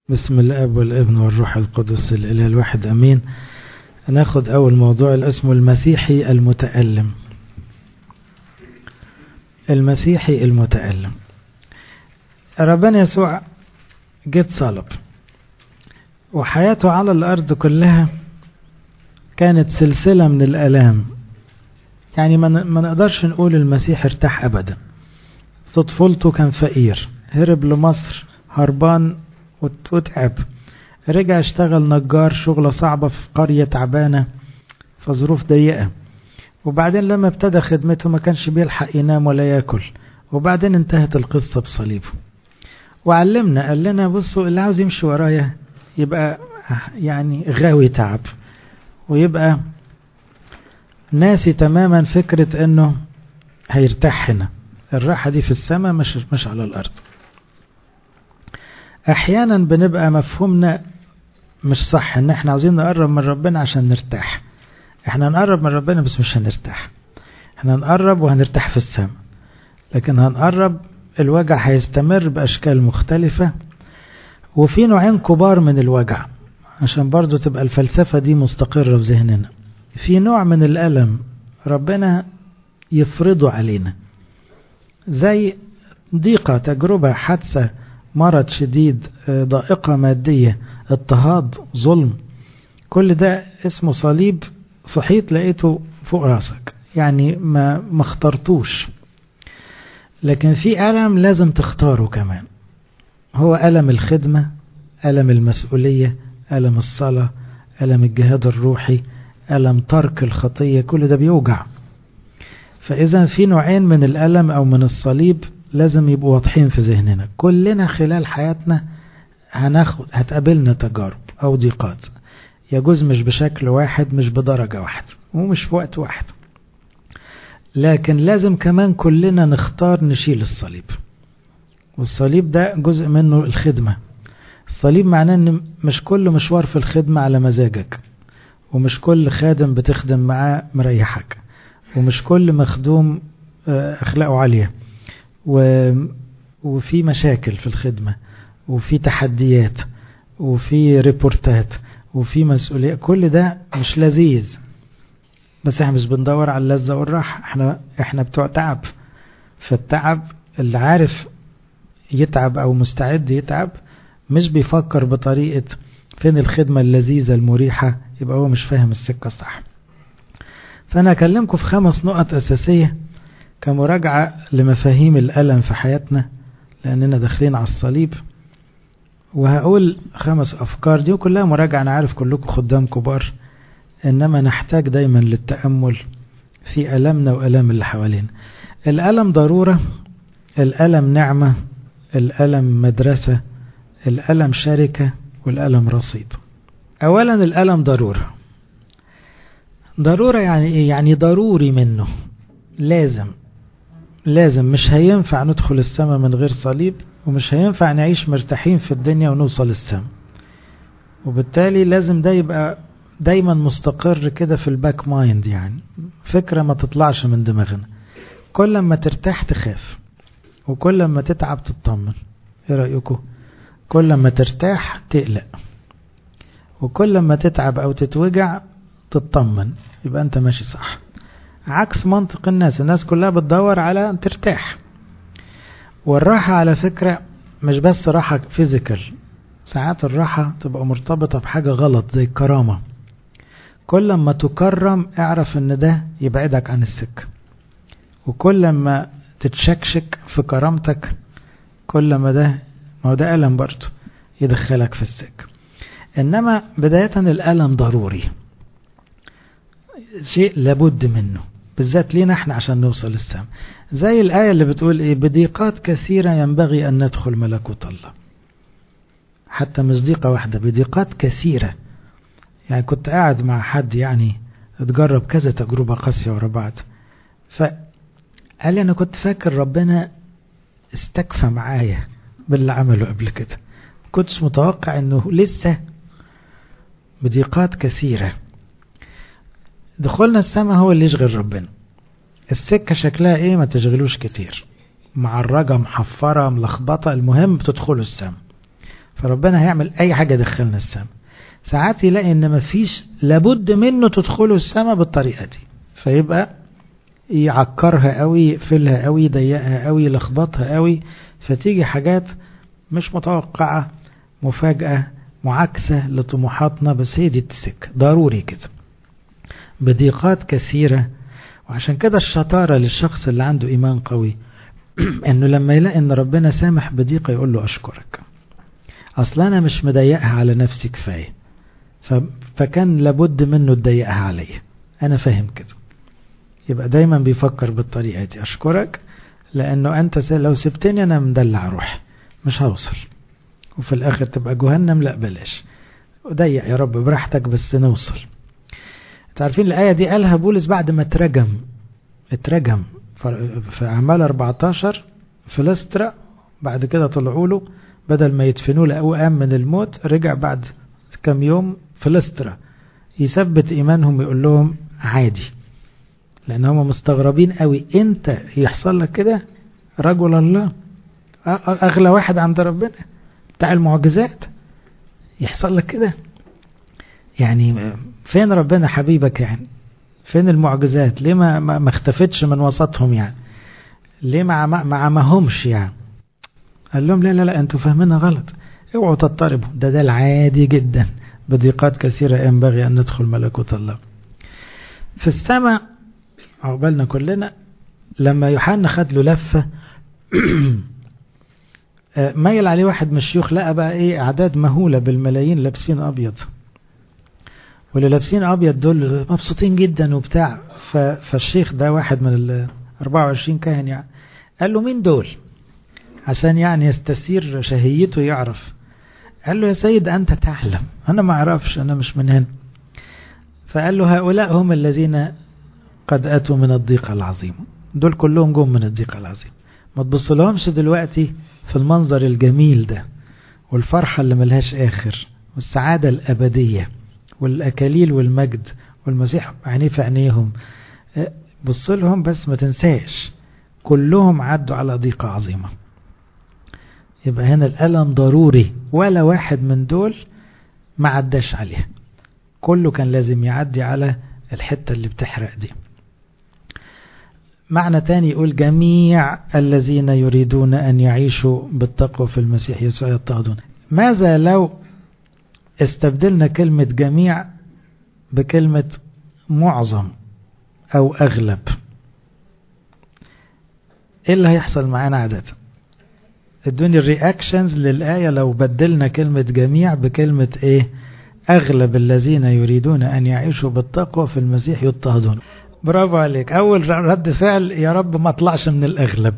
بسم الاب والابن والروح القدس الاله الواحد امين. ناخد اول موضوع اسمه المسيحي المتألم. المسيحي المتألم، ربنا يسوع جت صلب وحياته على الارض كلها كانت سلسلة من الالام. يعني ما نقدرش نقول المسيح ارتاح ابدا. في طفولته كان فقير، هرب لمصر هربان وتعب، رجع اشتغل نجار، شغلة صعبة في قرية تعبانة في ظروف ضيقة. وبعدين لما ابتدى خدمته ما كانش بيلحق ينام ولا ياكل، وبعدين انتهت القصة بصليبه. وعلمنا قال لنا بصوا، اللي عاوز يمشي ورايا يبقى يعني غاوي تعب، ويبقى ناسي تماما فكرة انه هيرتاح هنا. الراحة دي في السماء مش على الارض. احيانا بنبقى مفهومنا مش صح، ان احنا عاوزين نقرب من ربنا عشان نرتاح. احنا نقرب من ربنا بس مش هنرتاح. احنا نقرب وهنرتاح في السماء، لكن هنقرب الوجع هيستمر باشكال مختلفة. وفي نوعين كبار من الوجع عشان برضو تبقى الفلسفة دي مستقرة في ذهننا. في نوع من الألم ربنا يفرضه علينا، زي ضيقة، تجربة، حادثة، مرض شديد، ضائقة مادية، اضطهاد، ظلم. كل ده اسمه صليب. صحيت لقيته فوق راسك، يعني ما اخترتوش. لكن في ألم لازم تختاره كمان، هو ألم الخدمة، ألم المسؤولية، ألم الصلاة، ألم الجهاد الروحي، ألم ترك الخطية. كل ده بيوجع. فإذا في نوعين من الألم أو من الصليب لازم يبقوا واضحين في ذهننا. كلنا خلال حياتنا هتقابلنا تجارب أو ضيقات، يجوز مش بشكل واحد، مش بدرجة واحدة، ومش في وقت واحد. لكن لازم كمان كلنا نختار نشيل الصليب. والصليب ده جزء منه الخدمة. الصليب معناه ان مش كل مشوار في الخدمة على مزاجك، ومش كل خادم بتخدم معاه مريحك، ومش كل مخدوم أخلاقه عالية، وفي مشاكل في الخدمة، وفي تحديات، وفي ريبورتات، وفي مسؤولية. كل ده مش لذيذ، بس احنا مش بندور على اللذة والراحة. احنا بتوع تعب. فالتعب اللي عارف يتعب او مستعد يتعب مش بيفكر بطريقة فين الخدمة اللذيذة المريحة، يبقى هو مش فاهم السكة صح. فأنا أكلمكم في 5 نقط أساسية كمراجعة لمفاهيم الألم في حياتنا، لأننا داخلين على الصليب. وهقول 5 أفكار دي وكلها مراجعة. أنا عارف كلكم خدام كبار، إنما نحتاج دايما للتأمل في ألمنا وألم اللي حوالينا. الألم ضرورة، الألم نعمة، الألم مدرسة، الألم شركة، والألم رصيد. أولا الألم ضرورة. ضرورة يعني إيه؟ يعني ضروري منه، لازم. مش هينفع ندخل السماء من غير صليب، ومش هينفع نعيش مرتاحين في الدنيا ونوصل السماء. وبالتالي لازم ده يبقى دايما مستقر كده في الباك مايند، يعني فكرة ما تطلعش من دماغنا. كل ما ترتاح تخاف، وكل ما تتعب تطمن. ايه رأيكم؟ كل ما ترتاح تقلق، وكل ما تتعب او تتوجع تطمن. يبقى انت ماشي صح، عكس منطق الناس كلها بتدور على ان ترتاح. والراحة على فكرة مش بس راحة فيزيكال، ساعات الراحة تبقى مرتبطة بحاجة غلط زي الكرامة. كل ما تكرم اعرف ان ده يبعدك عن السكة، وكل ما تتشكشك في كرامتك كل ما ده ألم برضه يدخلك في السكة. إنما بداية الألم ضروري، شيء لابد منه، بالذات لينا احنا عشان نوصل للسماء. زي الآية اللي بتقول ايه؟ بضيقات كثيرة ينبغي أن ندخل ملكوت الله. حتى مش ضيقة واحدة، بضيقات كثيرة. يعني كنت قاعد مع حد يعني اتجرب كذا تجربة قاسية ورا بعض، فقال لي أنا كنت فاكر ربنا استكفى معايا باللي عمله قبل كده، كنتش متوقع انه لسه بضيقات كثيرة. دخولنا السماء هو اللي يشغل ربنا. السكة شكلها ايه ما تشغلوش كتير، معرجة محفرة ملخبطة، المهم بتدخلوا السماء. فربنا هيعمل أي حاجة يدخلنا السماء. ساعات يلاقي إن مفيش لابد منه تدخلوا السماء بالطريقة دي، فيبقى يعكرها قوي، يقفلها قوي، يضيقها قوي، يلخبطها قوي، فتيجي حاجات مش متوقعة، مفاجأة، معاكسة لطموحاتنا. بس هي دي السكة، ضروري كده بضيقات كثيرة. وعشان كده الشطارة للشخص اللي عنده إيمان قوي إنه لما يلاقي إن ربنا سامح بضيقة يقول له أشكرك، أصلا أنا مش مضيقها على نفسي كفاية، فكان لابد منه تضيقها عليا، أنا فاهم كده. يبقى دايما بيفكر بالطريقة دي، أشكرك لأنه أنت لو سبتني أنا مدلع روحي مش هوصل، وفي الآخر تبقى جهنم. لا بلاش، ضيق يا رب براحتك بس نوصل. تعرفين الآية دي قالها بولس بعد ما اترجم في أعمال 14 في لسترا. بعد كده طلعوا له بدل ما يدفنوه لقوه قام من الموت، رجع بعد كم يوم في لسترا يثبت إيمانهم، يقول لهم عادي، لأن هم مستغربين قوي انت يحصل لك كده، رجل الله أغلى واحد عند ربنا بتاع المعجزات يحصل لك كده. يعني فين ربنا حبيبك؟ يعني فين المعجزات؟ ليه ما اختفتش من وسطهم؟ يعني ليه ما عمهمش؟ يعني قال لهم لا لا لا، انتوا فاهمينها غلط، اوعوا تضطربوا، ده العادي جدا، بضيقات كثيرة ينبغي أن ندخل ملكوت الله. في السماء عقبالنا كلنا، لما يوحنا خد له لفة ميل عليه واحد من الشيوخ، لقى بقى ايه أعداد مهولة بالملايين لابسين أبيض، واللي لابسين أبيض دول مبسوطين جدا وبتاع. فالشيخ ده واحد من 24 كاهن يعني، قال له مين دول؟ عشان يعني يستثير شهيته يعرف. قال له يا سيد أنت تعلم، أنا ما أعرفش، أنا مش من هنا. فقال له هؤلاء هم الذين قد أتوا من الضيقة العظيم، دول كلهم جم من الضيقة العظيم. ما تبص لهمش دلوقتي في المنظر الجميل ده والفرحة اللي ملهاش آخر والسعادة الأبدية والأكاليل والمجد والمسيح عينيه في عينيهم، بص لهم بس ما تنساش كلهم عدوا على ضيقة عظيمة. يبقى هنا الألم ضروري، ولا واحد من دول ما عداش عليه، كله كان لازم يعدي على الحتة اللي بتحرق دي. معنى تاني يقول جميع الذين يريدون أن يعيشوا بالتقوى في المسيح يسوع يضطهدون. ماذا لو استبدلنا كلمة جميع بكلمة معظم أو أغلب؟ إيه اللي هيحصل معانا عادة؟ ادوني الرياكشنز للآية لو بدلنا كلمة جميع بكلمة إيه؟ أغلب الذين يريدون أن يعيشوا بالتقوى في المسيح يضطهدون. برافو عليك، أول رد فعل يا رب ما طلعش من الأغلب.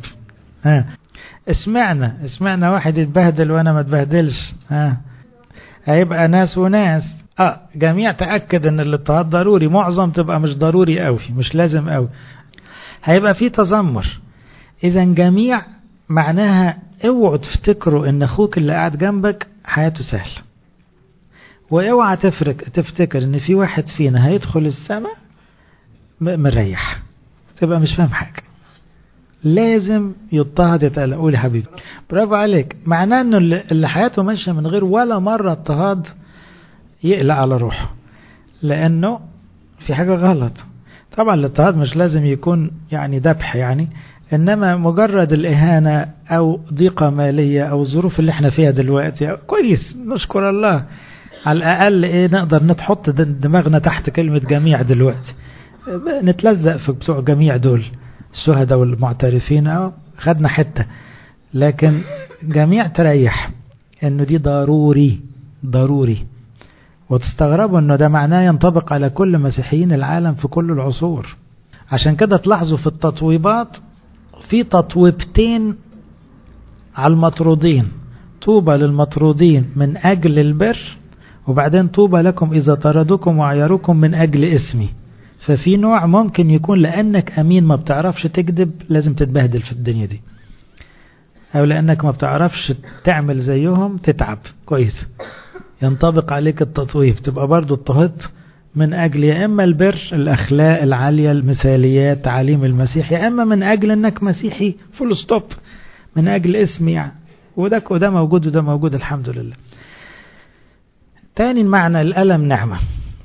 اسمعنا واحد يتبهدل وأنا ما اتبهدلش. هيبقى ناس وناس. جميع تأكد ان الاضطهاد ضروري، معظم تبقى مش ضروري قوي، مش لازم قوي، هيبقى في تذمر. اذا جميع معناها اوعوا تفتكروا ان اخوك اللي قاعد جنبك حياته سهلة، واوعى تفتكر ان في واحد فينا هيدخل السماء مريح، تبقى مش فاهم حاجة، لازم يضطهد يتقلق. قولي حبيبي برافو عليك. معناه انه اللي حياته ماشيه من غير ولا مره اضطهاد يقلق على روحه، لانه في حاجه غلط. طبعا الاضطهاد مش لازم يكون يعني ذبح يعني، انما مجرد الاهانه او ضيقه ماليه او الظروف اللي احنا فيها دلوقتي كويس، نشكر الله على الاقل ايه نقدر نحط دماغنا تحت كلمه جميع دلوقتي، نتلزق في بتوع جميع دول الشهداء والمعترفين خدنا حتة، لكن جميع تريح انه دي ضروري. وتستغربوا انه ده معناه ينطبق على كل مسيحيين العالم في كل العصور. عشان كده تلاحظوا في التطويبات في تطويبتين على المطرودين، طوبى للمطرودين من اجل البر، وبعدين طوبى لكم اذا طردوكم وعيروكم من اجل اسمي. ففي نوع ممكن يكون لأنك أمين ما بتعرفش تكذب لازم تتبهدل في الدنيا دي، أو لأنك ما بتعرفش تعمل زيهم تتعب كويس، ينطبق عليك التطويف، تبقى برضو اضطهدت من أجل يا إما البر الأخلاق العالية المثاليات تعاليم المسيح، يا إما من أجل أنك مسيحي فول ستوب من أجل اسمي يعني. وده موجود وده موجود الحمد لله. تاني معنى الألم نعمة.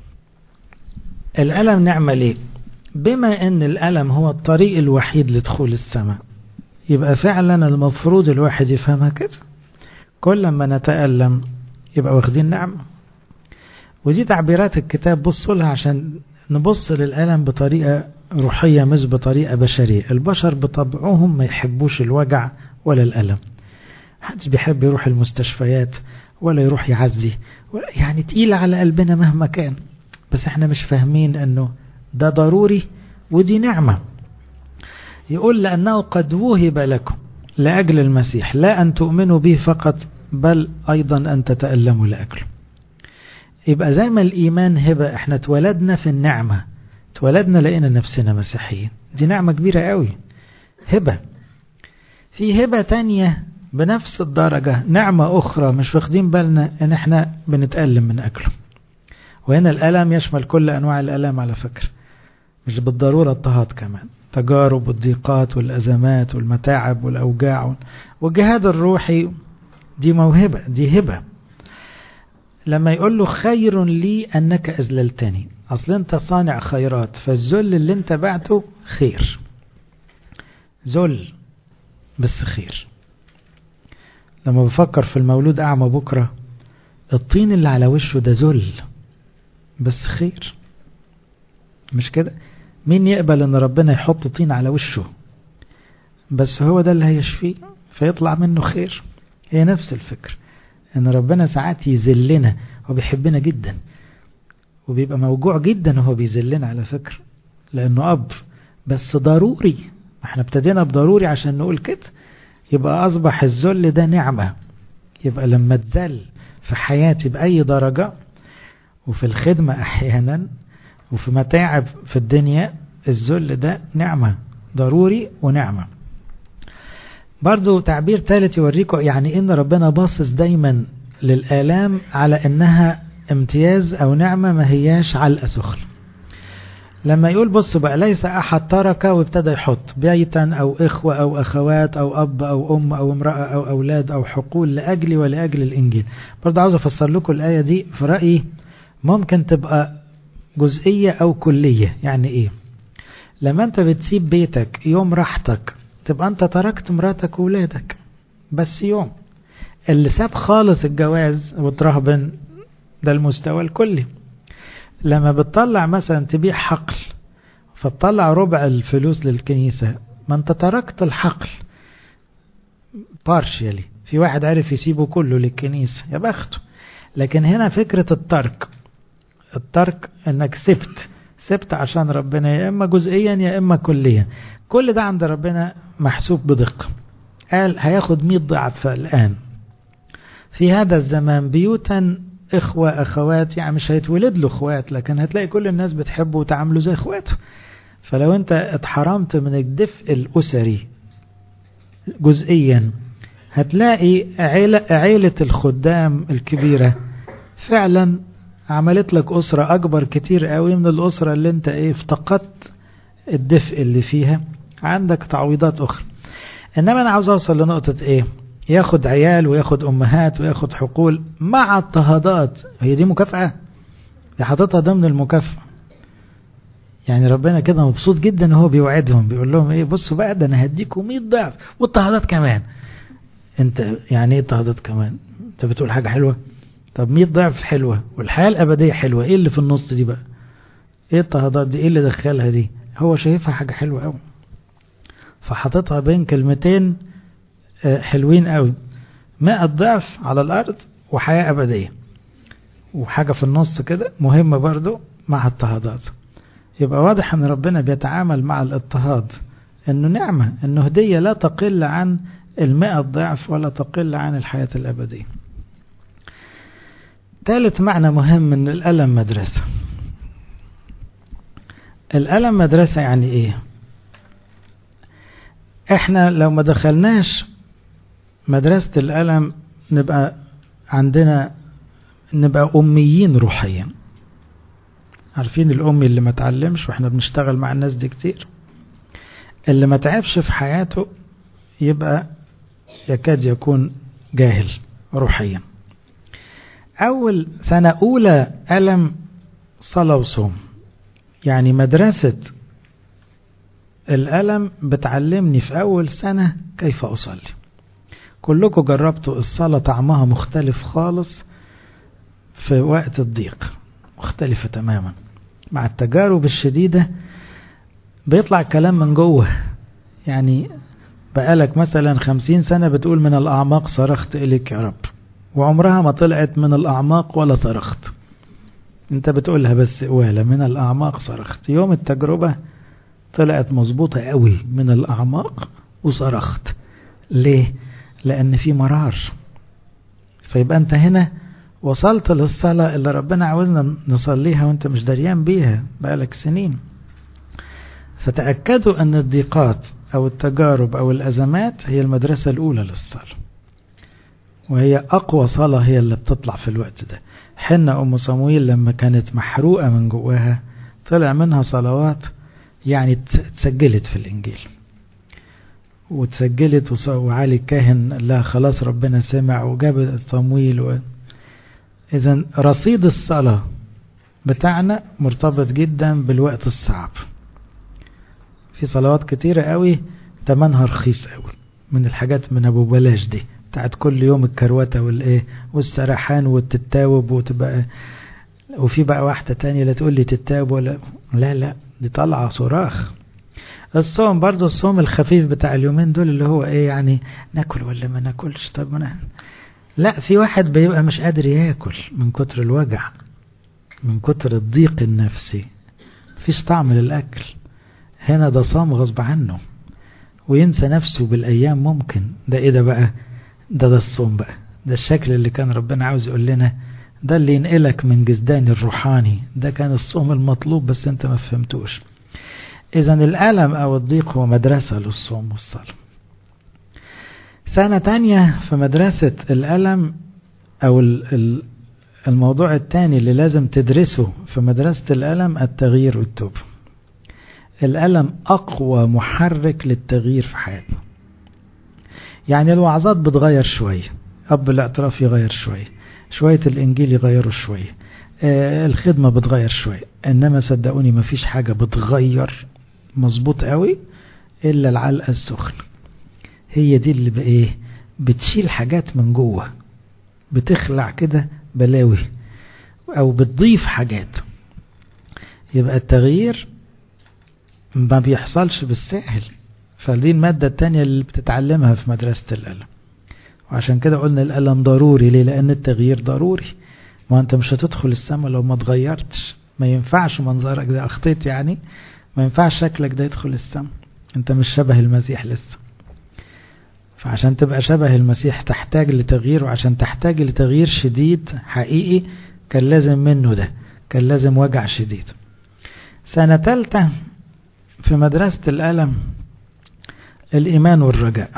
الألم نعمة ليه؟ بما ان الألم هو الطريق الوحيد لدخول السماء، يبقى فعلا المفروض الواحد يفهمها كده. كل ما نتألم يبقى واخدين نعمة. ودي تعبيرات الكتاب بصوا لها عشان نبص للألم بطريقة روحية مش بطريقة بشرية. البشر بطبعهم ما يحبوش الوجع ولا الألم. محدش بيحب يروح المستشفيات ولا يروح يعزي، يعني تقيل على قلبنا مهما كان. بس احنا مش فاهمين انه ده ضروري ودي نعمة. يقول لأنه قد وهب لكم لأجل المسيح لا أن تؤمنوا به فقط بل أيضا أن تتألموا لأجله. يبقى زي ما الإيمان هبة، احنا اتولدنا في النعمة، اتولدنا لقينا نفسنا مسيحيين، دي نعمة كبيرة قوي، هبة. في هبة تانية بنفس الدرجة، نعمة أخرى مش واخدين بالنا ان احنا بنتألم من أجله. وهنا الألم يشمل كل أنواع الألم على فكرة، مش بالضرورة اضطهاد، كمان تجارب والضيقات والأزمات والمتاعب والأوجاع والجهاد الروحي، دي موهبة، دي هبة. لما يقول له خير لي أنك أذللتني، أصل أنت صانع خيرات، فالذل اللي أنت بعته خير، ذل بس خير. لما بفكر في المولود أعمى بكرة، الطين اللي على وشه ده ذل بس خير، مش كده؟ مين يقبل ان ربنا يحط طين على وشه؟ بس هو ده اللي هيشفيه فيطلع منه خير. هي نفس الفكر، ان ربنا ساعات يذلنا، هو بيحبنا جدا وبيبقى موجوع جدا وهو بيذلنا على فكرة، لانه اب. بس ضروري، احنا ابتدينا بضروري عشان نقول كده، يبقى اصبح الذل ده نعمة. يبقى لما تذل في حياتي بأي درجة، وفي الخدمة احيانا، وفي متاعب في الدنيا، الذل ده نعمة، ضروري ونعمة. برضو تعبير ثالث يوريكم يعني ان ربنا باصص دايما للآلام على انها امتياز او نعمة، ما هياش علقة سخن. لما يقول بصوا بقى، ليس احد ترك وابتدى يحط بيتا او اخوة او اخوات او اب او ام او امرأة او اولاد او حقول لاجلي ولاجل الانجيل. برضو عاوز افسر لكم الآية دي في رأيي ممكن تبقى جزئية أو كلية. يعني إيه؟ لما أنت بتسيب بيتك يوم راحتك، تبقى أنت تركت مراتك وولادك بس يوم. اللي ساب خالص الجواز وترهبن، ده المستوى الكلي. لما بتطلع مثلا تبيع حقل فتطلع ربع الفلوس للكنيسة، ما أنت تركت الحقل بارشيالي. في واحد عارف يسيبه كله للكنيسة، يا بخته. لكن هنا فكرة الترك انك سبت عشان ربنا، يا اما جزئيا يا اما كليا. كل ده عند ربنا محسوب بدقة. قال هياخد 100 ضعف الآن. في هذا الزمان بيوتا اخوة اخوات، يعني مش هيتولد له اخوات، لكن هتلاقي كل الناس بتحبه وتعامله زي اخواته. فلو انت اتحرمت من الدفء الاسري جزئيا، هتلاقي عيلة الخدام الكبيرة فعلا عملت لك أسرة أكبر كتير قوي من الأسرة اللي انت افتقدت الدفء اللي فيها. عندك تعويضات أخرى. إنما أنا عاوز أوصل لنقطة ياخد عيال وياخد أمهات وياخد حقول مع اضطهادات. هي دي مكافأة؟ حاططها ضمن المكافأة. يعني ربنا كده مبسوط جدا وهو بيوعدهم، بيقول لهم بصوا بقى، ده أنا هديكم 100 ضعف واضطهادات كمان. انت يعني ايه اضطهادات كمان؟ انت بتقول حاجة حلوة؟ طب 100 ضعف حلوة والحياة الأبدية حلوة، ايه اللي في النص دي بقى؟ ايه التهضات دي؟ ايه اللي دخلها دي؟ هو شايفها حاجة حلوة قوي، فحطتها بين كلمتين حلوين قوي: 100 ضعف على الأرض وحياة أبدية، وحاجة في النص كده مهمة برضو مع التهضات. يبقى واضح ان ربنا بيتعامل مع الاضطهاد انه نعمة، انه هدية لا تقل عن 100 ضعف ولا تقل عن الحياة الأبدية. ثالث معنى مهم ان الألم مدرسة. الألم مدرسة يعني ايه؟ احنا لو ما دخلناش مدرسة الألم نبقى أميين روحيا. عارفين الأمي اللي ما تعلمش؟ واحنا بنشتغل مع الناس دي كتير. اللي ما تعبش في حياته يبقى يكاد يكون جاهل روحيا. أول سنة أولى ألم صلاة وصوم، يعني مدرسة الألم بتعلمني في أول سنة كيف أصلي. كلكم جربتوا الصلاة، طعمها مختلف خالص في وقت الضيق، مختلفة تماما. مع التجارب الشديدة بيطلع كلام من جوه، يعني بقالك مثلا 50 سنة بتقول من الأعماق صرخت إليك يا رب، وعمرها ما طلعت من الأعماق ولا صرخت، انت بتقولها بس قوالة من الأعماق صرخت. يوم التجربة طلعت مظبوطة قوي من الأعماق وصرخت. ليه؟ لأن في مرار. فيبقى انت هنا وصلت للصلاة اللي ربنا عاوزنا نصليها وانت مش دريان بيها بقالك سنين. فتأكدوا أن الضيقات أو التجارب أو الأزمات هي المدرسة الأولى للصلاة، وهي أقوى صلاة هي اللي بتطلع في الوقت ده. حنة أم صمويل لما كانت محروقة من جواها طلع منها صلوات يعني تسجلت في الإنجيل وتسجلت، وعلي الكاهن لا خلاص ربنا سمع وجاب صمويل. إذن رصيد الصلاة بتاعنا مرتبط جدا بالوقت الصعب. في صلوات كتيرة قوي تمنها رخيص قوي، من الحاجات من أبو بلاش دي بتاعت كل يوم الكروتة والإيه والسرحان والتتاوب وتبقى. وفي بقى واحدة تانية لا تقول لي تتاوب ولا لا دي طالعة صراخ. الصوم برضو، الصوم الخفيف بتاع اليومين دول اللي هو إيه يعني ناكل ولا ما ناكلش. طب لا، في واحد بيبقى مش قادر ياكل من كتر الوجع، من كتر الضيق النفسي، مفيش طعم للأكل. هنا ده صام غصب عنه وينسى نفسه بالأيام. ممكن ده إيه ده بقى؟ ده الصوم بقى، ده الشكل اللي كان ربنا عاوز يقول لنا، ده اللي ينقلك من جسدان الروحاني. ده كان الصوم المطلوب بس انت ما فهمتوش. إذن الألم أو الضيق هو مدرسة للصوم والصلاة. سنة تانية في مدرسة الألم أو الموضوع التاني اللي لازم تدرسه في مدرسة الألم التغيير والتوبة. الألم أقوى محرك للتغيير في حياتنا. يعني الوعظات بتغير شوية، أب الاعتراف يغير شوية الإنجيل يغيروا شوية، الخدمة بتغير شوية، إنما صدقوني مفيش حاجة بتغير مظبوط قوي إلا العلقة السخنة. هي دي اللي بإيه بتشيل حاجات من جوه، بتخلع كده بلاوي أو بتضيف حاجات. يبقى التغيير ما بيحصلش بالسهل. فدي المادة التانية اللي بتتعلمها في مدرسة الألم. وعشان كده قلنا الألم ضروري. ليه؟ لأن التغيير ضروري. ما أنت مش هتدخل السماء لو ما تغيرتش. ما ينفعش منظرك ده أخطيت يعني، ما ينفعش شكلك ده يدخل السماء. أنت مش شبه المسيح لسه. فعشان تبقى شبه المسيح تحتاج لتغيير، وعشان تحتاج لتغيير شديد حقيقي كان لازم منه ده، كان لازم وجع شديد. سنة ثالثة في مدرسة الألم الإيمان والرجاء.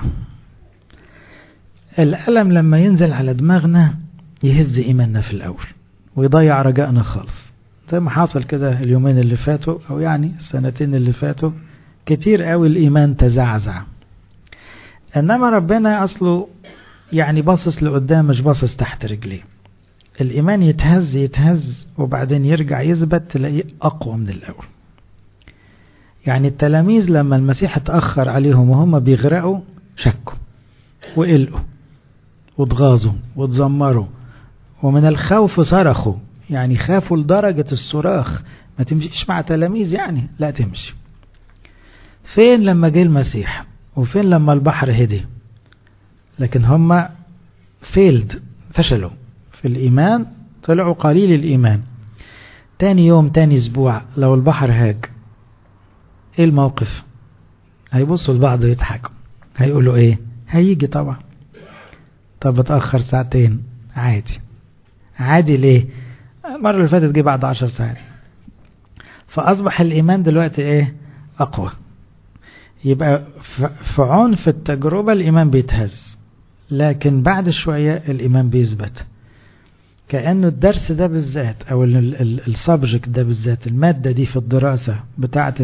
الألم لما ينزل على دماغنا يهز إيماننا في الأول ويضيع رجائنا خالص، زي ما حصل كده اليومين اللي فاتوا أو يعني السنتين اللي فاتوا. كتير قوي الإيمان تزعزع. إنما ربنا أصله يعني باصص لقدام مش باصص تحت رجليه. الإيمان يتهز وبعدين يرجع يثبت، تلاقيه أقوى من الأول. يعني التلاميذ لما المسيح اتأخر عليهم وهم بيغرقوا شكوا وقلقوا واتغاظوا واتذمروا ومن الخوف صرخوا. يعني خافوا لدرجة الصراخ. ما تمشيش مع تلاميذ يعني، لا تمشي. فين لما جه المسيح؟ وفين لما البحر هدي؟ لكن هم فشلوا في الإيمان، طلعوا قليل الإيمان. تاني يوم تاني اسبوع لو البحر هاج، ايه الموقف؟ هيبصوا لبعض يضحكوا، هيقولوا ايه؟ هيجي طبعا. طب اتأخر ساعتين عادي ليه؟ المرة اللي فاتت جه بعد 10 ساعات. فأصبح الإيمان دلوقتي ايه؟ أقوى. يبقى في عنف التجربة الإيمان بيتهز، لكن بعد شوية الإيمان بيثبت. كأنه الدرس ده بالذات أو السبجكت ده بالذات، المادة دي في الدراسة بتاعة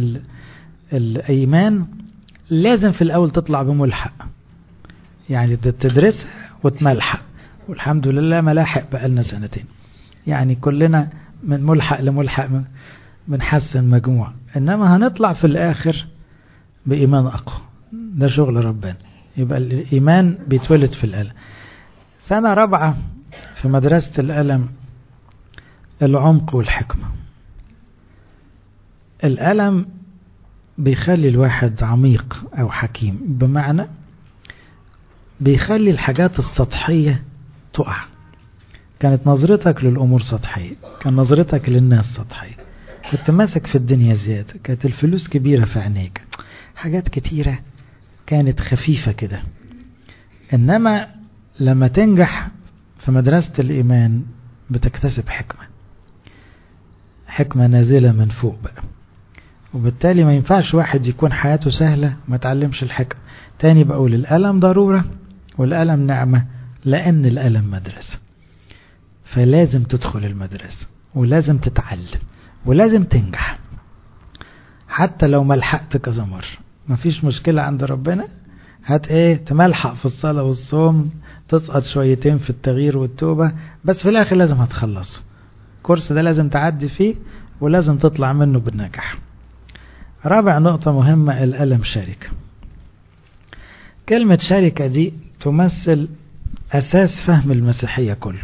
الإيمان لازم في الأول تطلع بملحق. يعني تدرسها وتملحق، والحمد لله ملاحق بقالنا سنتين، يعني كلنا من ملحق لملحق بنحسن مجموع، إنما هنطلع في الآخر بإيمان أقوى. ده شغل ربنا. يبقى الإيمان بيتولد في الألم. سنة رابعة في مدرسة الألم العمق والحكمة. الألم بيخلي الواحد عميق أو حكيم، بمعنى بيخلي الحاجات السطحية تقع. كانت نظرتك للأمور سطحية، كان نظرتك للناس سطحية، كنت ماسك في الدنيا زيادة، كانت الفلوس كبيرة في عينيك، حاجات كتيرة كانت خفيفة كده. إنما لما تنجح في مدرسة الإيمان بتكتسب حكمة نازلة من فوق بقى، وبالتالي ما ينفعش واحد يكون حياته سهلة ما تعلمش الحكمة. تاني بقول الألم ضرورة والألم نعمة، لأن الألم مدرسة، فلازم تدخل المدرسة ولازم تتعلم ولازم تنجح، حتى لو ملحقت كذا مرة مفيش مشكلة عند ربنا. تملحق في الصلاة والصوم، تسقط شويتين في التغيير والتوبة، بس في الآخر لازم هتخلص الكورس ده، لازم تعدي فيه ولازم تطلع منه بالنجاح. رابع نقطة مهمة، الألم شركة. كلمة شركة دي تمثل أساس فهم المسيحية كله،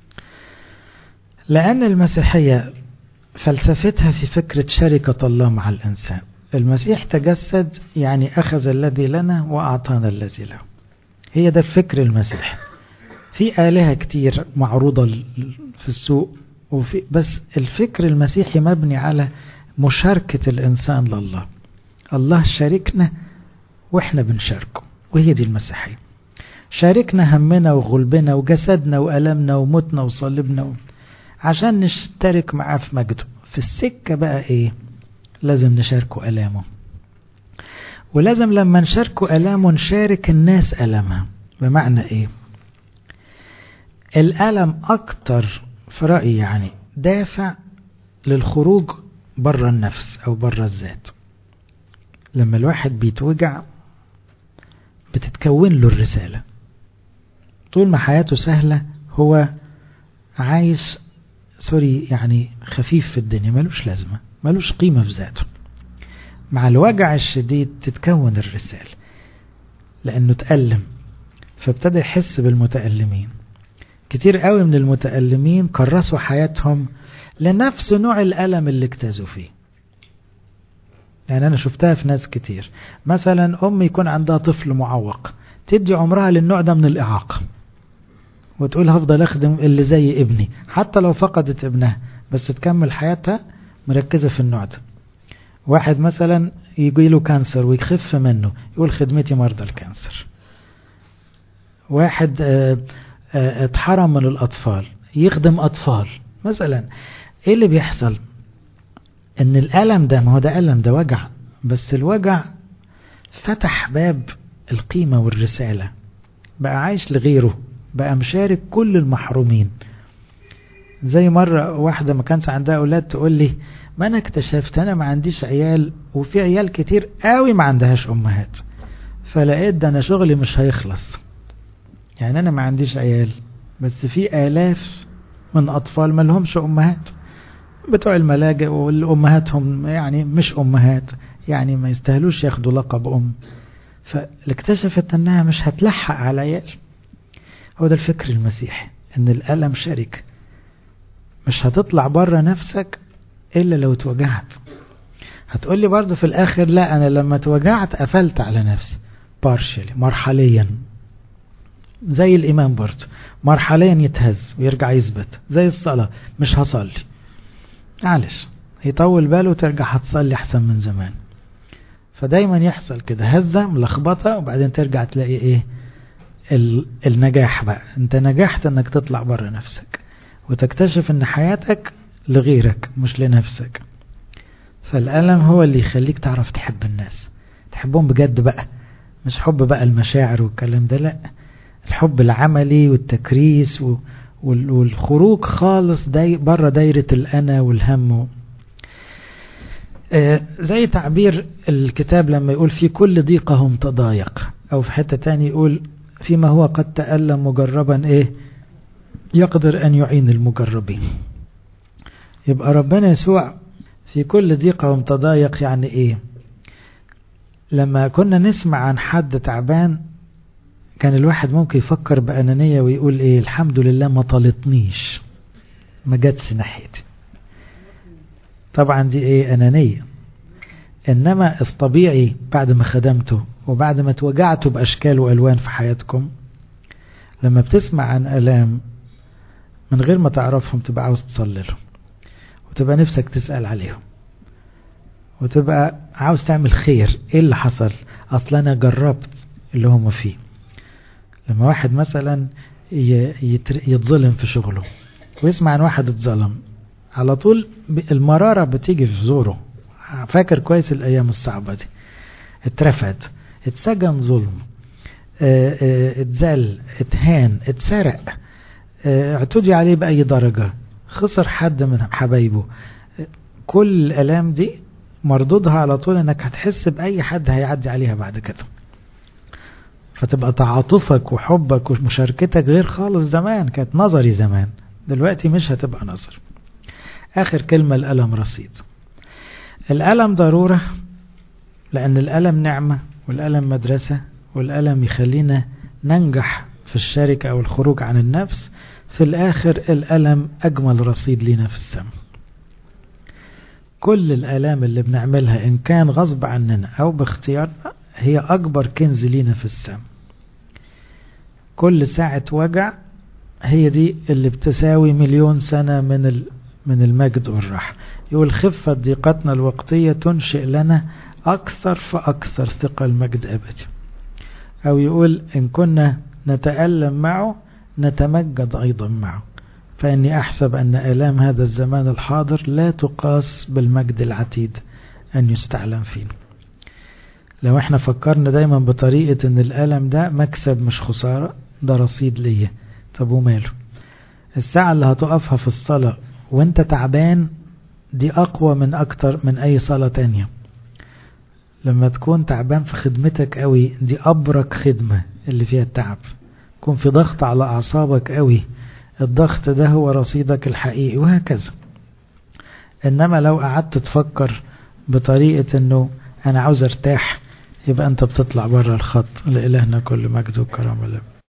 لأن المسيحية فلسفتها في فكرة شركة الله مع الإنسان. المسيح تجسد، يعني أخذ الذي لنا وأعطانا الذي له. هي ده الفكر المسيحي. في آلهة كتير معروضة في السوق، بس الفكر المسيحي مبني على مشاركة الإنسان لله. الله شاركنا وإحنا بنشاركه، وهي دي المسيحية. شاركنا همنا وغلبنا وجسدنا وألمنا وموتنا وصلبنا عشان نشترك معاه في مجده. في السكة بقى لازم نشاركه ألامه، ولازم لما نشاركه ألامه نشارك الناس ألمها. بمعنى الألم أكتر في رأيي يعني دافع للخروج برا النفس أو برا الذات. لما الواحد بيتوجع بتتكون له الرسالة. طول ما حياته سهلة هو عايش يعني خفيف في الدنيا، ملوش لازمة، ملوش قيمة في ذاته. مع الوجع الشديد تتكون الرسالة، لأنه تألم، فابتدى يحس بالمتألمين. كتير قوي من المتألمين كرسوا حياتهم لنفس نوع الألم اللي اجتازوا فيه. يعني أنا شفتها في ناس كتير، مثلا أم يكون عندها طفل معوق، تدي عمرها للنوع ده من الإعاقة، وتقول هفضل أخدم اللي زي ابني حتى لو فقدت ابنها، بس تكمل حياتها مركزة في النوع ده. واحد مثلا يجي له كانسر ويخف منه، يقول خدمتي مرضى الكانسر. واحد اتحرم من الأطفال يخدم أطفال مثلا. ايه اللي بيحصل؟ ان الألم ده، ما هو ده ألم، ده وجع، بس الوجع فتح باب القيمة والرسالة، بقى عايش لغيره، بقى مشارك كل المحرومين. زي مرة واحدة ما كانش عندها أولاد تقول لي ما أنا اكتشفت أنا ما عنديش عيال، وفي عيال كتير قوي ما عندهاش أمهات، فلقيت ده أنا شغلي مش هيخلص. يعني أنا ما عنديش عيال، بس في آلاف من أطفال ما لهمش أمهات، بتوع الملاجئ والأمهاتهم يعني مش أمهات، يعني ما يستاهلوش ياخدوا لقب أم. فاكتشفت أنها مش هتلحق على عيال. هو ده الفكر المسيحي، أن الألم شركة، مش هتطلع بره نفسك إلا لو توجعت. هتقولي برضو في الآخر لا، أنا لما توجعت قفلت على نفسي بارشلي، مرحليا. زي الإيمان برضو مرحليا يتهز ويرجع يثبت، زي الصلاة مش هصلي معلش، يطول باله وترجع هتصلي أحسن من زمان. فدايما يحصل كده هزة ملخبطة، وبعدين ترجع تلاقي النجاح بقى. انت نجحت انك تطلع بره نفسك وتكتشف ان حياتك لغيرك مش لنفسك. فالألم هو اللي يخليك تعرف تحب الناس، تحبهم بجد بقى، مش حب بقى المشاعر والكلام ده، لا، الحب العملي والتكريس والخروج خالص بره دايرة الأنا والهم. زي تعبير الكتاب لما يقول في كل ضيقهم تضايق، أو في حتة تاني يقول فيما هو قد تألم مجربا إيه يقدر أن يعين المجربين. يبقى ربنا يسوع في كل ضيقة ومتضايق. يعني إيه؟ لما كنا نسمع عن حد تعبان كان الواحد ممكن يفكر بأنانية ويقول إيه الحمد لله ما طالتنيش، ما جاتش ناحيتي. طبعا دي إيه أنانية. إنما الطبيعي بعد ما خدمته وبعد ما توجعته بأشكال وألوان في حياتكم، لما بتسمع عن ألام من غير ما تعرفهم تبقى عاوز تصلي لهم، وتبقى نفسك تسأل عليهم، وتبقى عاوز تعمل خير. ايه اللي حصل؟ اصلا انا جربت اللي هم فيه. لما واحد مثلا يتظلم في شغله ويسمع عن واحد اتظلم، على طول المرارة بتيجي في زوره. فاكر كويس الايام الصعبة دي، اترفد، اتسجن ظلم، اتذل، اتهان، اتسرق، اعتدي عليه بأي درجة، خسر حد من حبايبه. كل الألام دي مردودها على طول انك هتحس بأي حد هيعدي عليها بعد كده، فتبقى تعاطفك وحبك ومشاركتك غير خالص. زمان كانت نظري، زمان دلوقتي مش هتبقى نظر. آخر كلمة، الألم رصيد. الألم ضرورة، لأن الألم نعمة، والألم مدرسة، والألم يخلينا ننجح في الشركة أو الخروج عن النفس. في الآخر الألم أجمل رصيد لنا في السماء. كل الآلام اللي بنعملها إن كان غصب عننا أو باختيارنا هي أكبر كنز لنا في السماء. كل ساعة وجع هي دي اللي بتساوي 1,000,000 سنة من المجد والراحة. يقول خفة ضيقتنا الوقتية تنشئ لنا أكثر فأكثر ثقل مجد أبدي. أو يقول إن كنا نتألم معه نتمجد أيضا معه، فإني أحسب أن آلام هذا الزمان الحاضر لا تقاس بالمجد العتيد أن يستعلم فينا. لو احنا فكرنا دايما بطريقة أن الألم ده مكسب مش خسارة، ده رصيد ليه. طب وماله؟ الساعة اللي هتقفها في الصلاة وانت تعبان دي أقوى من أكتر من أي صلاة تانية. لما تكون تعبان في خدمتك قوي دي أبرك خدمة اللي فيها التعب. كون في ضغط على أعصابك قوي، الضغط ده هو رصيدك الحقيقي، وهكذا. إنما لو قعدت تفكر بطريقة أنه أنا عاوز ارتاح، يبقى أنت بتطلع بره الخط. لإلهنا كل مجد وكرامة.